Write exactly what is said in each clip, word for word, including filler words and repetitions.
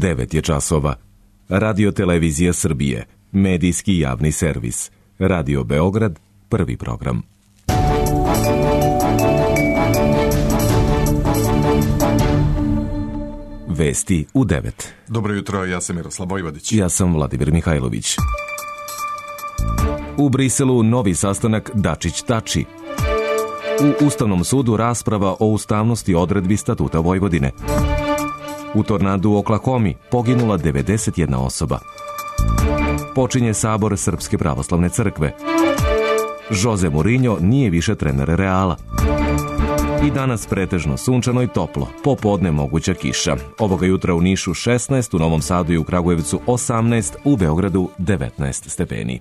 devet je časova. Radio Televizija Srbije, medijski javni servis. Radio Beograd, prvi program. Vesti u devet. Dobro jutro, ja sam Miroslav Vojvodić. Ja sam Vladimir Mihajlović. U Briselu novi sastanak Dačić-Tači. U Ustavnom sudu rasprava o ustavnosti odredbi Statuta Vojvodine. U tornadu u Oklahomi poginula devedeset jedna osoba. Počinje sabor Srpske pravoslavne crkve. Jose Mourinho nije više trener Reala. I danas pretežno sunčano i toplo, popodne moguća kiša. Ovoga jutra u Nišu šesnaest, u Novom Sadu i u Kragujevcu osamnaest, u Beogradu devetnaest stepeni.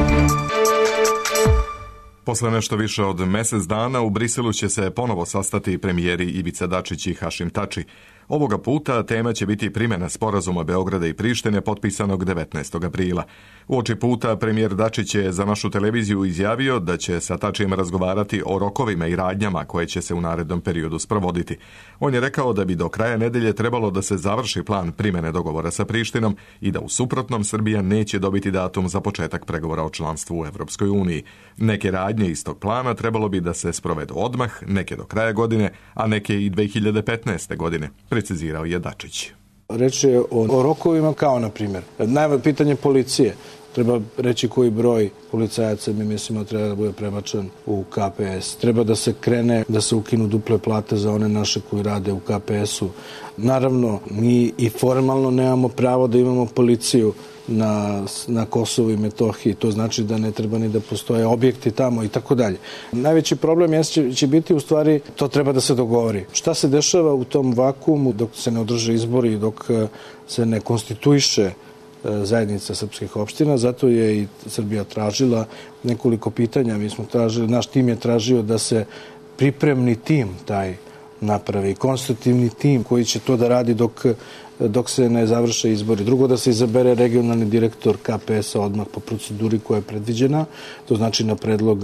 Posle nešto više od mesec dana u Briselu će se ponovo sastati premijeri Ivica Dačić i Hašim Tači. Ovoga puta tema će biti primjena sporazuma Beograda i Prištine potpisanog devetnaestog aprila. Uoči puta premijer Dačić je za našu televiziju izjavio da će sa Tačijem razgovarati o rokovima i radnjama koje će se u narednom periodu sprovoditi. On je rekao da bi do kraja nedelje trebalo da se završi plan primjene dogovora sa Prištinom i da u suprotnom Srbija neće dobiti datum za početak pregovora o članstvu u Evropskoj uniji. Neke radnje iz tog plana trebalo bi da se sprovedu odmah, neke do kraja godine, a neke i dve hiljade petnaeste. godine. Precizirao je Dačić. Reč je o, o rokovima kao, na primjer, najvažnije pitanje policije. Treba reći koji broj policajaca mi mislimo treba da bude prebačen u K P S. Treba da se krene, da se ukinu duple plate za one naše koji rade u K P S-u. Naravno, mi i formalno nemamo pravo da imamo policiju na, na Kosovu i Metohiji. To znači da ne treba ni da postoje objekti tamo i tako dalje. Najveći problem je, će, će biti u stvari, to treba da se dogovori. Šta se dešava u tom vakuumu dok se ne održe izbori, dok se ne konstituiše zajednica srpskih opština, zato je i Srbija tražila nekoliko pitanja. Mi smo tražili, naš tim je tražio da se pripremni tim taj napravi, konstitutivni tim koji će to da radi dok, dok se ne završe izbori. Drugo, da se izabere regionalni direktor K P S-a odmah po proceduri koja je predviđena, to znači na predlog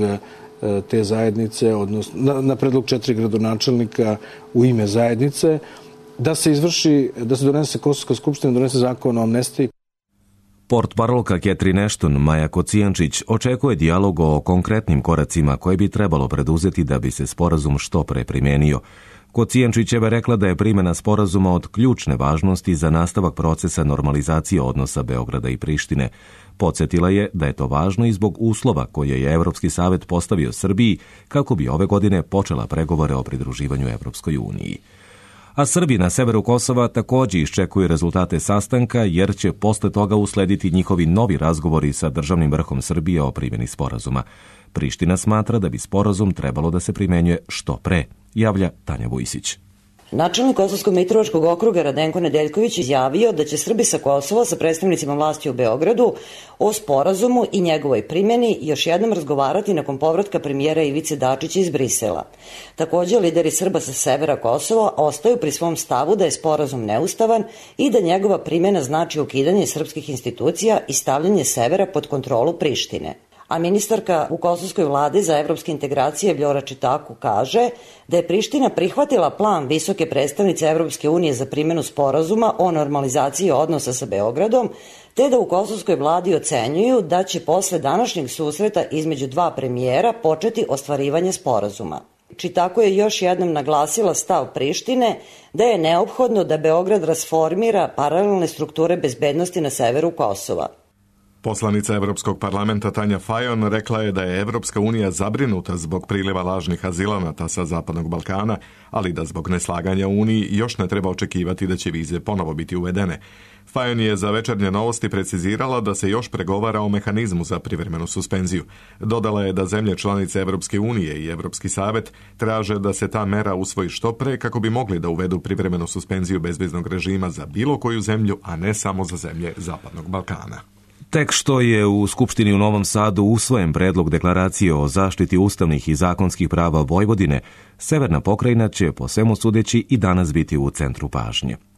te zajednice, odnosno na, na predlog četiri gradonačelnika u ime zajednice, da se izvrši, da se donese Kosovska skupština, donese zakon o amnestiji. Portparolka Catherine Ashton, Maja Kocijančić, očekuje dijalog o konkretnim koracima koje bi trebalo preduzeti da bi se sporazum što pre primenio. Kocijančićeva rekla da je primjena sporazuma od ključne važnosti za nastavak procesa normalizacije odnosa Beograda i Prištine. Podsjetila je da je to važno i zbog uslova koje je Evropski savet postavio Srbiji kako bi ove godine počela pregovore o pridruživanju Evropskoj uniji. A Srbi na severu Kosova također iščekuju rezultate sastanka jer će posle toga uslediti njihovi novi razgovori sa državnim vrhom Srbije o primjeni sporazuma. Priština smatra da bi sporazum trebalo da se primenjuje što pre, javlja Tanja Vujsić. Načelnik Kosovsko-Mitrovačkog okruga Radenko Nedeljković izjavio da će Srbi sa Kosova sa predstavnicima vlasti u Beogradu o sporazumu i njegovoj primjeni još jednom razgovarati nakon povratka premijera Ivice Dačića iz Brisela. Također, lideri Srba sa severa Kosova ostaju pri svom stavu da je sporazum neustavan i da njegova primjena znači ukidanje srpskih institucija i stavljanje severa pod kontrolu Prištine. A ministarka u kosovskoj vladi za evropske integracije Vljora Čitaku kaže da je Priština prihvatila plan visoke predstavnice Evropske unije za primjenu sporazuma o normalizaciji odnosa sa Beogradom, te da u kosovskoj vladi ocenjuju da će posle današnjeg susreta između dva premijera početi ostvarivanje sporazuma. Čitaku je još jednom naglasila stav Prištine da je neophodno da Beograd rasformira paralelne strukture bezbednosti na severu Kosova. Poslanica Evropskog parlamenta Tanja Fajon rekla je da je Evropska unija zabrinuta zbog priliva lažnih azilanata sa Zapadnog Balkana, ali da zbog neslaganja u Uniji još ne treba očekivati da će vize ponovo biti uvedene. Fajon je za Večernje novosti precizirala da se još pregovara o mehanizmu za privremenu suspenziju. Dodala je da zemlje članice Evropske unije i Evropski savet traže da se ta mera usvoji što pre kako bi mogli da uvedu privremenu suspenziju bezviznog režima za bilo koju zemlju, a ne samo za zemlje Zapadnog Balkana. Tek što je u Skupštini u Novom Sadu usvojen predlog deklaracije o zaštiti ustavnih i zakonskih prava Vojvodine, severna pokrajina će po svemu sudeći i danas biti u centru pažnje.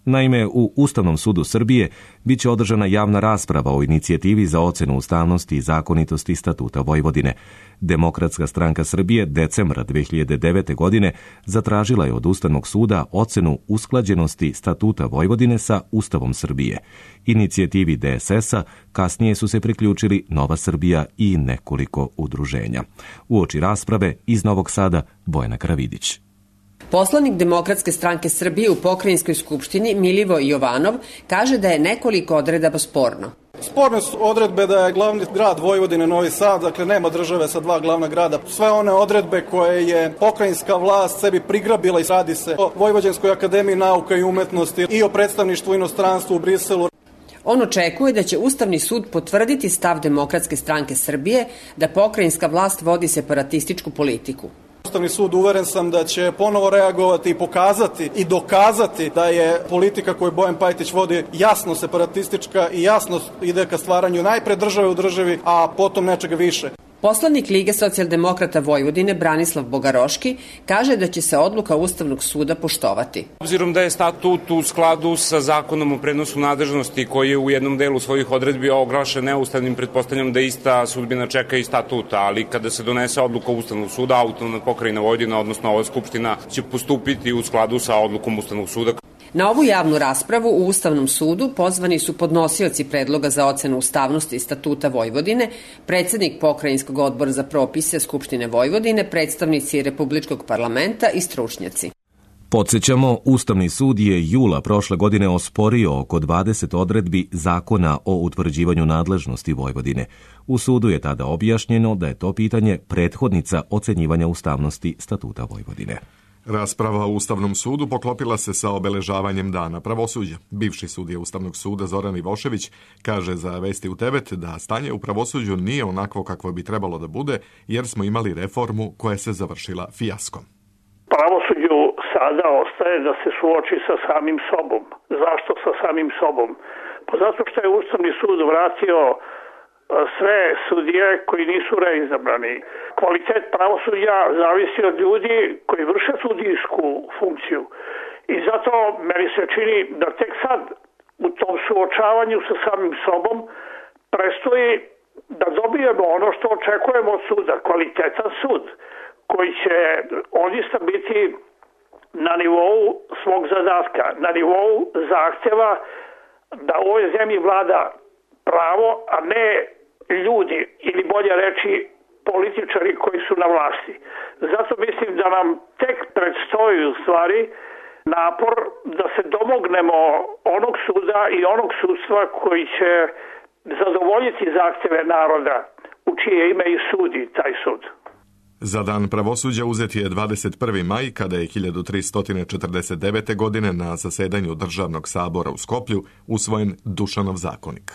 Naime, u Ustavnom sudu Srbije bit će održana javna rasprava o inicijativi za ocenu ustavnosti i zakonitosti Statuta Vojvodine. Demokratska stranka Srbije decembra dve hiljade devete. godine zatražila je od Ustavnog suda ocenu usklađenosti Statuta Vojvodine sa Ustavom Srbije. Inicijativi D S S-a kasnije su se priključili Nova Srbija i nekoliko udruženja. Uoči rasprave iz Novog Sada Bojana Karavidić. Poslanik Demokratske stranke Srbije u Pokrajinskoj skupštini Milivo Jovanov kaže da je nekoliko odredaba sporno. Sporne su odredbe da je glavni grad Vojvodine Novi Sad, dakle nema države sa dva glavna grada. Sve one odredbe koje je pokrajinska vlast sebi prigrabila i radi se o Vojvođanskoj akademiji nauka i umetnosti i o predstavništvu inostranstvu u Briselu. On očekuje da će Ustavni sud potvrditi stav Demokratske stranke Srbije da pokrajinska vlast vodi separatističku politiku. Ustavni sud, uveren sam da će ponovo reagovati i pokazati i dokazati da je politika koju Bojan Pajtić vodi jasno separatistička i jasno ide ka stvaranju najpre države u državi, a potom nečega više. Poslanik Lige socijaldemokrata Vojvodine Branislav Bogaroški kaže da će se odluka Ustavnog suda poštovati. Obzirom da je statut u skladu sa zakonom o prenosu nadležnosti koji je u jednom delu svojih odredbi oglašen neustavnim, pretpostavljam da ista sudbina čeka i statuta, ali kada se donese odluka Ustavnog suda, autonomna pokrajina Vojvodina, odnosno ova skupština, će postupiti u skladu sa odlukom Ustavnog suda. Na ovu javnu raspravu u Ustavnom sudu pozvani su podnosioci predloga za ocenu ustavnosti Statuta Vojvodine, predsednik Pokrajinskog odbora za propise Skupštine Vojvodine, predstavnici Republičkog parlamenta i stručnjaci. Podsjećamo, Ustavni sud je jula prošle godine osporio oko dvadeset odredbi Zakona o utvrđivanju nadležnosti Vojvodine. U sudu je tada objašnjeno da je to pitanje prethodnica ocenjivanja ustavnosti Statuta Vojvodine. Rasprava u Ustavnom sudu poklopila se sa obeležavanjem Dana pravosuđa. Bivši sudija Ustavnog suda Zoran Ivošević kaže za Vesti u Tebet da stanje u pravosuđu nije onakvo kakvo bi trebalo da bude, jer smo imali reformu koja se završila fijaskom. Pravosuđu sada ostaje da se suoči sa samim sobom. Zašto sa samim sobom? Pa zato što je Ustavni sud vratio sve sudije koji nisu reizabrani. Kvalitet pravosuđa zavisi od ljudi koji vrše sudijsku funkciju. I zato meni se čini da tek sad u tom suočavanju sa samim sobom prestoji da dobijemo ono što očekujemo od suda, kvalitetan sud koji će odista biti na nivou svog zadatka, na nivou zahtjeva da u ovoj zemlji vlada pravo, a ne ljudi, ili bolje reći političari koji su na vlasti. Zato mislim da nam tek predstoji u stvari napor da se domognemo onog suda i onog sudstva koji će zadovoljiti zahtjeve naroda u čije ime i sudi taj sud. Za Dan pravosuđa uzet je dvadeset prvi maj, kada je hiljadu tristo četrdeset devete. godine na zasedanju Državnog sabora u Skoplju usvojen Dušanov zakonik.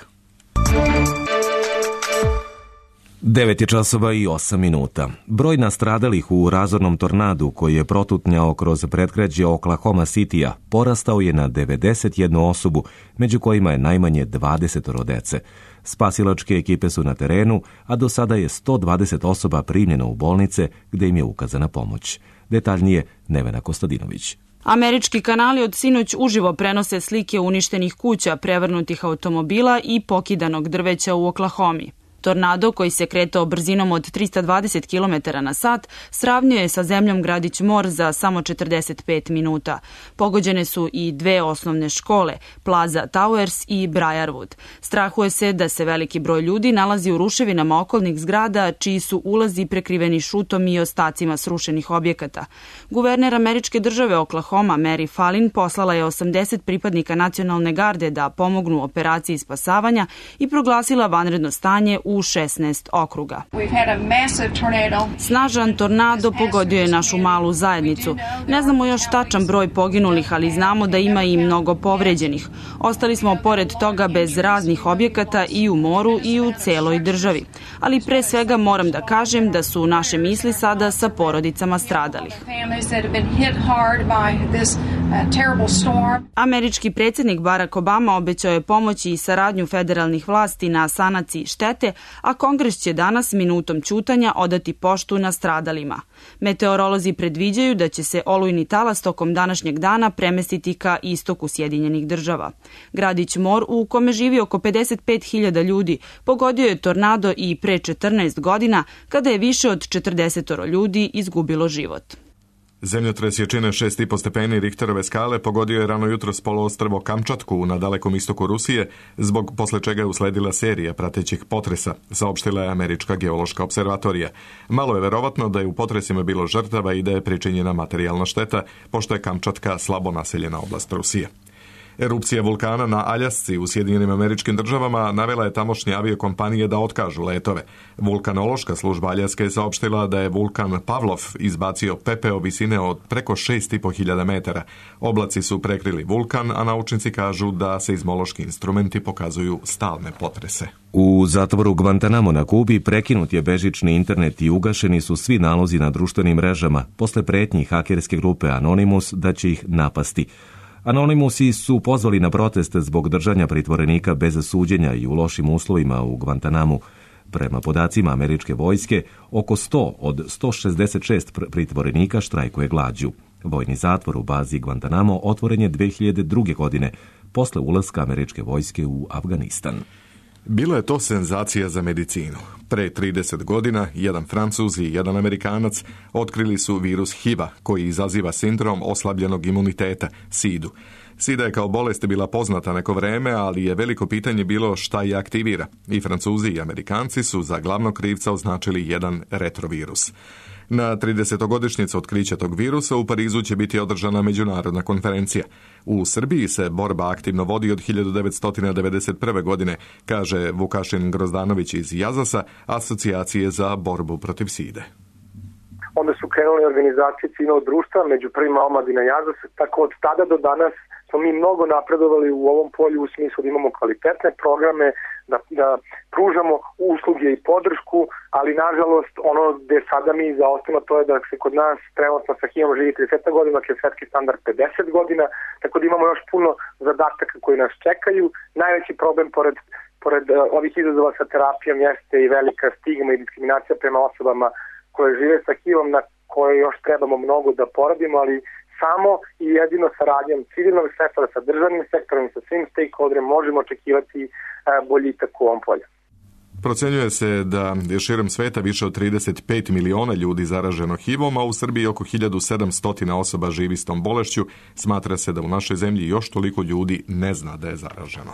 devet je časova i osam minuta. Broj nastradalih u razornom tornadu koji je protutnjao kroz predgrađe Oklahoma Citya porastao je na devedeset jednu osobu, među kojima je najmanje dvadeset dece. Spasilačke ekipe su na terenu, a do sada je sto dvadeset osoba primljeno u bolnice gde im je ukazana pomoć. Detaljnije Nevena Kostadinović. Američki kanali od sinoć uživo prenose slike uništenih kuća, prevrnutih automobila i pokidanog drveća u Oklahomi. Tornado, koji se kretao brzinom od trista dvadeset kilometara na sat, sravnio je sa zemljom gradić Mor za samo četrdeset pet minuta. Pogođene su i dve osnovne škole, Plaza Towers i Briarwood. Strahuje se da se veliki broj ljudi nalazi u ruševinama okolnih zgrada, čiji su ulazi prekriveni šutom i ostacima srušenih objekata. Guverner američke države Oklahoma, Mary Fallin, poslala je osamdeset pripadnika nacionalne garde da pomognu u operaciji spasavanja i proglasila vanredno stanje u šesnaest okruga. Snažan tornado pogodio je našu malu zajednicu. Ne znamo još tačan broj poginulih, ali znamo da ima i mnogo povređenih. Ostali smo pored toga bez raznih objekata i u moru i u celoj državi. Ali pre svega moram da kažem da su naše misli sada sa porodicama stradalih. Američki predsjednik Barack Obama obećao je pomoći i saradnju federalnih vlasti na sanaciji štete, a Kongres će danas minutom ćutanja odati poštu nastradalima. Meteorolozi predviđaju da će se olujni talas tokom današnjeg dana premestiti ka istoku Sjedinjenih država. Gradić Mor, u kome živi oko pedeset pet hiljada ljudi, pogodio je tornado i pre četrnaest godina, kada je više od četrdeset ljudi izgubilo život. Zemljotres jačine šest i po stepeni Richterove skale pogodio je rano jutros poluostrvo Kamčatku na dalekom istoku Rusije, zbog posle čega je usledila serija pratećih potresa, saopštila je Američka geološka observatorija. Malo je verovatno da je u potresima bilo žrtava i da je pričinjena materijalna šteta, pošto je Kamčatka slabo naseljena oblast Rusije. Erupcija vulkana na Aljasci u Sjedinjenim Američkim Državama navela je tamošnje aviokompanije da otkažu letove. Vulkanološka služba Aljaske je saopštila da je vulkan Pavlov izbacio pepeo visine od preko šest i po hiljada metara. Oblaci su prekrili vulkan, a naučnici kažu da seizmološki instrumenti pokazuju stalne potrese. U zatvoru Guantanamo na Kubi prekinut je bežični internet i ugašeni su svi nalozi na društvenim mrežama posle pretnji hakerske grupe Anonymous da će ih napasti. Anonimusi su pozvali na proteste zbog držanja pritvorenika bez suđenja i u lošim uslovima u Guantanamu. Prema podacima američke vojske, oko sto od sto šezdeset šest pritvorenika štrajkuje glađu. Vojni zatvor u bazi Guantanamo otvoren je dve hiljade druge. godine, posle ulaska američke vojske u Afganistan. Bila je to senzacija za medicinu. Pre trideset godina, jedan Francuz i jedan Amerikanac otkrili su virus H I V-a, koji izaziva sindrom oslabljenog imuniteta, sidu. Sida je kao bolest bila poznata neko vreme, ali je veliko pitanje bilo šta je aktivira. I Francuzi i Amerikanci su za glavnog krivca označili jedan retrovirus. Na tridesetogodišnjicu otkrića tog virusa u Parizu će biti održana međunarodna konferencija. U Srbiji se borba aktivno vodi od hiljadu devetsto devedeset prve. godine, kaže Vukašin Grozdanović iz Jazasa, asocijacije za borbu protiv side. Onda su krenule organizacije civilnog društva, među prvima omladina Jazasa, tako od tada do danas smo mi mnogo napredovali u ovom polju u smislu da imamo kvalitetne programe, da, da pružamo usluge i podršku, ali nažalost ono gde sada mi zaostajemo to je da se kod nas trenutno sa H I V-om živi trideset godina, dok je svetski standard pedeset godina, tako da imamo još puno zadataka koji nas čekaju. Najveći problem pored, pored uh, ovih izazova sa terapijom jeste i velika stigma i diskriminacija prema osobama koje žive sa H I V-om, na koje još trebamo mnogo da poradimo, ali samo i jedino saradnjom civilnog sektora sa državnim sektorom i sa svim stakeholderima možemo očekivati boljitak u ovom polju. Procenjuje se da je širom sveta više od trideset pet miliona ljudi zaraženo H I V-om, a u Srbiji oko hiljadu sedamsto osoba živi s tom bolešću. Smatra se da u našoj zemlji još toliko ljudi ne zna da je zaraženo.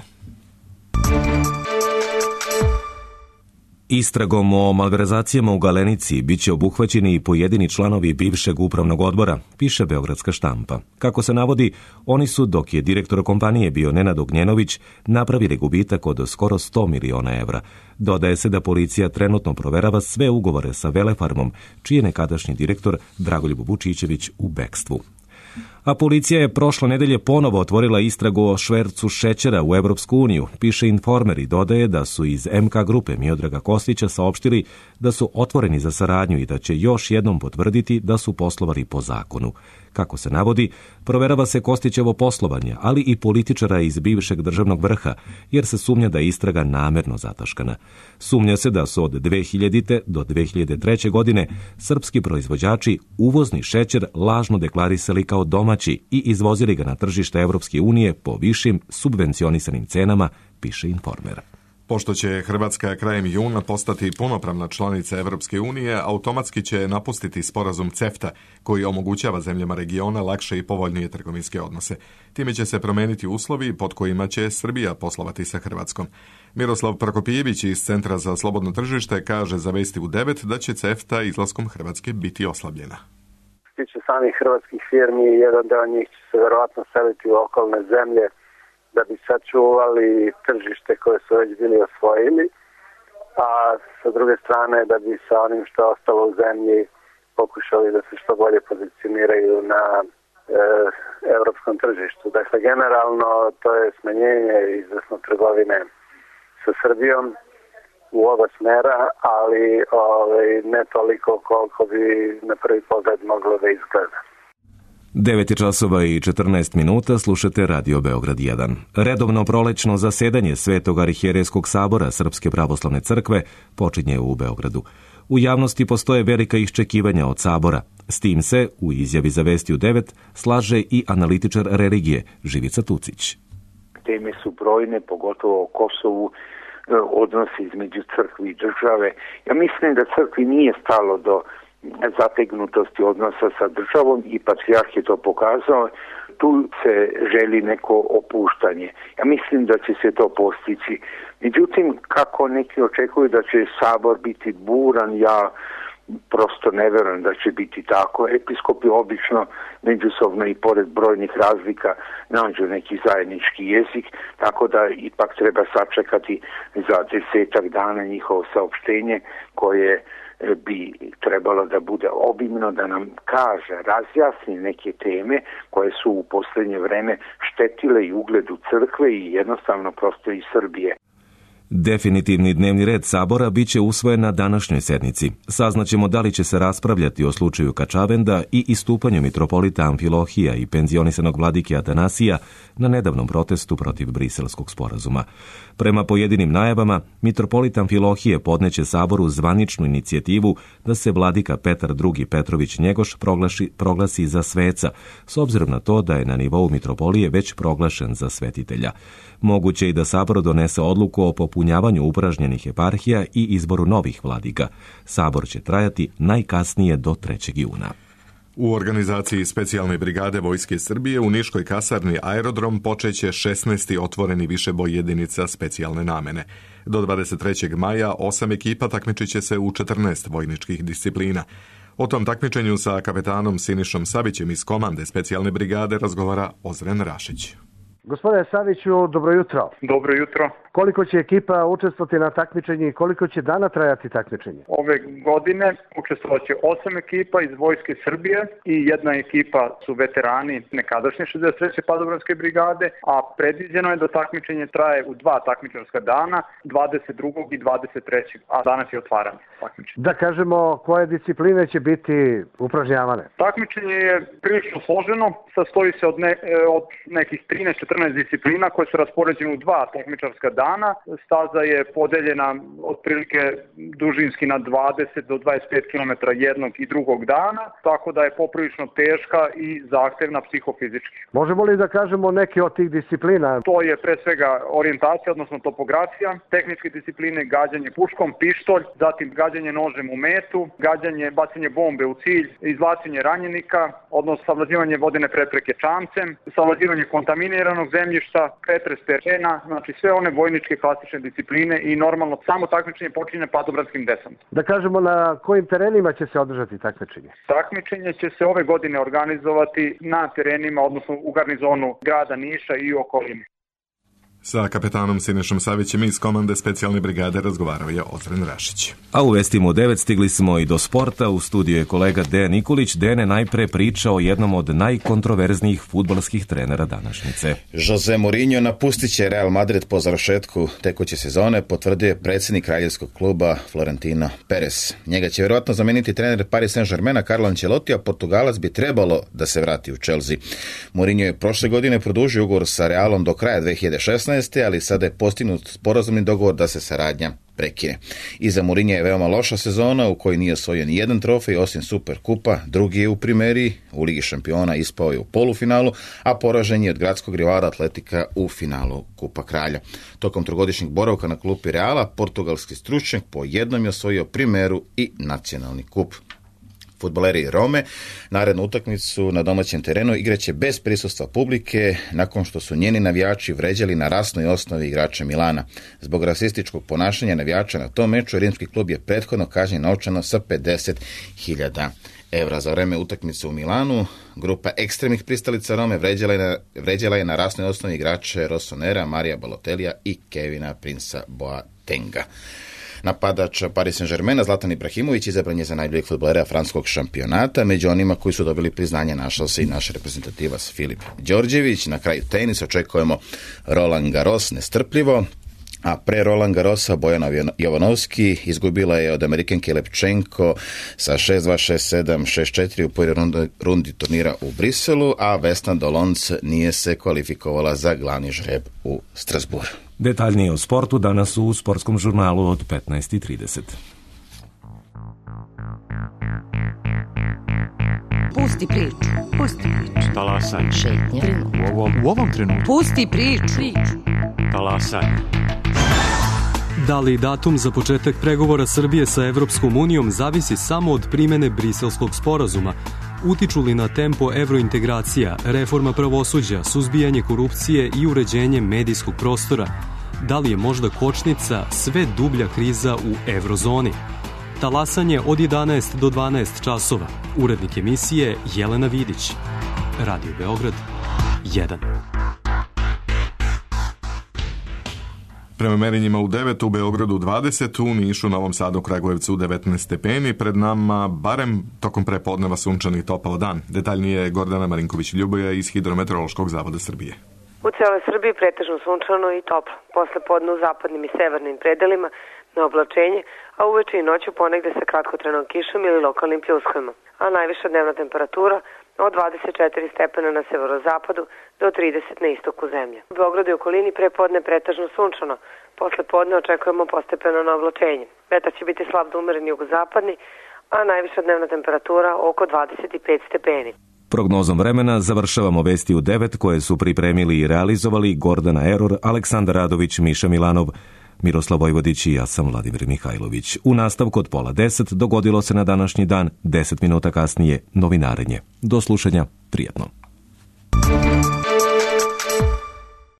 Istragom o malverzacijama u Galenici biće obuhvaćeni i pojedini članovi bivšeg upravnog odbora, piše Beogradska štampa. Kako se navodi, oni su, dok je direktor kompanije bio Nenad Ognjenović, napravili gubitak od skoro sto miliona evra. Dodaje se da policija trenutno proverava sve ugovore sa Velefarmom, čiji je nekadašnji direktor Dragoljub Vučićević u bekstvu. A policija je prošle nedelje ponovo otvorila istragu o švercu šećera u Evropsku uniju, piše Informer i dodaje da su iz M K grupe Miodraga Kostića saopštili da su otvoreni za saradnju i da će još jednom potvrditi da su poslovali po zakonu. Kako se navodi, proverava se Kostićevo poslovanje, ali i političara iz bivšeg državnog vrha, jer se sumnja da je istraga namerno zataškana. Sumnja se da su od dve hiljadite. do dve hiljade treće. godine srpski proizvođači uvozni šećer lažno deklarisali kao domaći i izvozili ga na tržište Evropske unije po višim subvencionisanim cenama, piše Informer. Pošto će Hrvatska krajem juna postati punopravna članica Evropske unije, automatski će napustiti sporazum CEFTA, koji omogućava zemljama regiona lakše i povoljnije trgovinske odnose. Time će se promeniti uslovi pod kojima će Srbija poslovati sa Hrvatskom. Miroslav Prokopijević iz Centra za slobodno tržište kaže za Vesti u devet da će CEFTA izlaskom Hrvatske biti oslabljena. Tiče samih hrvatskih firmi, jedan deo njih će se verovatno seliti u okolne zemlje da bi sačuvali tržište koje su već bili osvojili, a sa druge strane da bi sa onim što je ostalo u zemlji pokušali da se što bolje pozicioniraju na e, evropskom tržištu. Dakle, generalno to je smanjenje izvesno trgovine sa Srbijom u oba smera, ali ovaj, ne toliko koliko bi na prvi pogled moglo da izgleda. devet časova i četrnaest minuta, slušate Radio Beograd jedan. Redovno prolećno zasedanje Svetog arhijerejskog sabora Srpske pravoslavne crkve počinje u Beogradu. U javnosti postoje velika iščekivanja od sabora. S tim se, u izjavi za Vesti u devet, slaže i analitičar religije Živica Tucić. Teme su brojne, pogotovo o Kosovu, odnosi između crkvi i države. Ja mislim da crkvi nije stalo do zategnutosti odnosa sa državom i patrijarh je to pokazao. Tu se želi neko opuštanje. Ja mislim da će se to postići. Međutim, kako neki očekuju da će sabor biti buran, ja prosto ne verujem da će biti tako. Episkopi obično međusobno i pored brojnih razlika nađu neki zajednički jezik, tako da ipak treba sačekati za desetak dana njihovo saopštenje koje bi trebalo da bude obimno, da nam kaže, razjasni neke teme koje su u posljednje vreme štetile i ugledu crkve i jednostavno prosto i Srbije. Definitivni dnevni red sabora biće usvojen na današnjoj sednici. Saznaćemo da li će se raspravljati o slučaju Kačavenda i istupanju mitropolita Amfilohija i penzionisanog vladike Atanasija na nedavnom protestu protiv Briselskog sporazuma. Prema pojedinim najavama, mitropolit Amfilohije podneće saboru zvaničnu inicijativu da se vladika Petar drugi Petrović Njegoš proglasi, proglasi za sveca, s obzirom na to da je na nivou mitropolije već proglašen za svetitelja. Moguće i da sabor donese odluku o popunjavanju upražnjenih eparhija i izboru novih vladika. Sabor će trajati najkasnije do trećeg juna. U organizaciji specijalne brigade Vojske Srbije u Niškoj kasarni Aerodrom počeće šesnaesti otvoreni višeboj jedinica specijalne namene. Do dvadeset trećeg maja osam ekipa takmičit će se u četrnaest vojničkih disciplina. O tom takmičenju sa kapetanom Sinišom Savićem iz komande specijalne brigade razgovara Ozren Rašić. Gospodine Saviću, dobro jutro. Dobro jutro. Koliko će ekipa učestvovati na takmičenju i koliko će dana trajati takmičenje? Ove godine učestvovat će osam ekipa iz Vojske Srbije i jedna ekipa su veterani nekadašnje šezdeset treće padobranske brigade, a predviđeno je da takmičenje traje u dva takmičarska dana, dvadeset drugog i dvadeset trećeg a danas je otvaranje takmičenja. Da kažemo, koje discipline će biti upražnjavane? Takmičenje je prilično složeno, sastoji se od, ne, od nekih trinaest četrnaest disciplina koje su raspoređene u dva takmičarska dana. Staza je podeljena otprilike dužinski na dvadeset do dvadeset pet kilometara jednog i drugog dana, tako da je poprilično teška i zahtevna psihofizički. Možemo li da kažemo neke od tih disciplina? To je pre svega orijentacija, odnosno topografija, tehničke discipline, gađanje puškom, pištolj, zatim gađanje nožem u metu, gađanje, bacanje bombe u cilj, izvlačenje ranjenika, odnosno savlađivanje vodene prepreke čamcem, savlađivanje kontaminiranog zemljišta, pretres terena, znači sve one vojničke klasične discipline i normalno samo takmičenje počinje padobranskim desantom. Da kažemo, na kojim terenima će se održati takmičenje? Takmičenje će se ove godine organizovati na terenima, odnosno u garnizonu grada Niša i okolini. Sa kapetanom Sinešom Savićem iz komande specijalne brigade razgovarao je Ozren Rašić. A u Vestima u devet stigli smo i do sporta. U studiju je kolega Dejan Nikolić. Dene najpre priča o jednom od najkontroverznijih fudbalskih trenera današnjice. Jose Mourinho napustit će Real Madrid po završetku tekuće sezone, potvrdio je predsjednik kraljevskog kluba Florentino Perez. Njega će vjerojatno zameniti trener Paris Saint-Germaina Carlo Ancelotti, a Portugalac bi trebalo da se vrati u Chelsea. Mourinho je prošle godine produžio ugovor sa Realom do kraja dve hiljade šesnaeste. ali sada je postignut sporazumni dogovor da se saradnja prekine. Iza Mourinha je veoma loša sezona u kojoj nije osvojio ni jedan trofej osim Super kupa, drugi je u primeriji, u Ligi šampiona ispao je u polufinalu, a poražen je od gradskog rivala Atletika u finalu Kupa kralja. Tokom trogodišnjeg boravka na klupi Reala, portugalski stručnjak po jednom je osvojio primeru i nacionalni kup. Fudbaleri Rome narednu utakmicu na domaćem terenu igraće bez prisustva publike nakon što su njeni navijači vređali na rasnoj osnovi igrače Milana. Zbog rasističkog ponašanja navijača na tom meču rimski klub je prethodno kažnjen novčano sa pedeset hiljada evra. Za vreme utakmice u Milanu grupa ekstremnih pristalica Rome vređala je na, vređala je na rasnoj osnovi igrače Rossonera, Marija Balotelija i Kevina Princa Boatenga. Napadač Paris Saint-Germaina Zlatan Ibrahimović izabran je za najboljeg fudbalera francuskog šampionata. Među onima koji su dobili priznanje našao se i naš reprezentativac Filip Đorđević. Na kraju tenis očekujemo Roland Garros nestrpljivo. a pre Roland Garrosa Bojana Jovanovski izgubila je od Amerikanke Lepčenko sa šest dva, šest sedam, šest četiri u prvoj rundi, rundi turnira u Briselu, a Vesna Dolonc nije se kvalifikovala za glavni žreb u Strasburu. Detaljnije o sportu danas u sportskom žurnalu od petnaest i trideset. Pusti priču, pusti priču. Talasaj. Šetnje. U ovom, u ovom trenutku. Pusti priču. Talasaj. Da li datum za početak pregovora Srbije sa Evropskom unijom zavisi samo od primene Briselskog sporazuma? Utiču li na tempo evrointegracija, reforma pravosuđa, suzbijanje korupcije i uređenje medijskog prostora? Da li je možda kočnica sve dublja kriza u evrozoni? Talasanje od jedanaest do dvanaest časova. Urednik emisije Jelena Vidić. Radio Beograd jedan. Prema merenjima u devet, u Beogradu dvadeset, u Nišu, Novom Sadu, Kragujevcu detaljnije stepeni, pred nama barem tokom prepodneva sunčani topao dan. Detaljnije Gordana Marinković-Ljuboja iz Hidrometeorološkog zavoda Srbije. U celoj Srbiji pretežno sunčano i toplo. Posle podne u zapadnim i severnim predelima na oblačenje, a uveče i noću ponegde sa kratkotrenom kišom ili lokalnim pljuskovima. A najviša dnevna temperatura od dvadeset četiri stepena na severozapadu do trideset na istoku zemlje. U Beogradu i okolini pre podne pretežno sunčano. Posle podne očekujemo postepeno na oblačenje. Vetar će biti slab do umeren jugozapadni, a najviša dnevna temperatura oko dvadeset pet stepeni. Prognozom vremena završavamo vesti u devet koje su pripremili i realizovali Gordana Eror, Aleksandar Radović, Miša Milanov, Miroslav Vojvodić i ja sam Vladimir Mihajlović. U nastavku od pola deset dogodilo se na današnji dan, deset minuta kasnije novinarenje. Do slušanja, prijatno.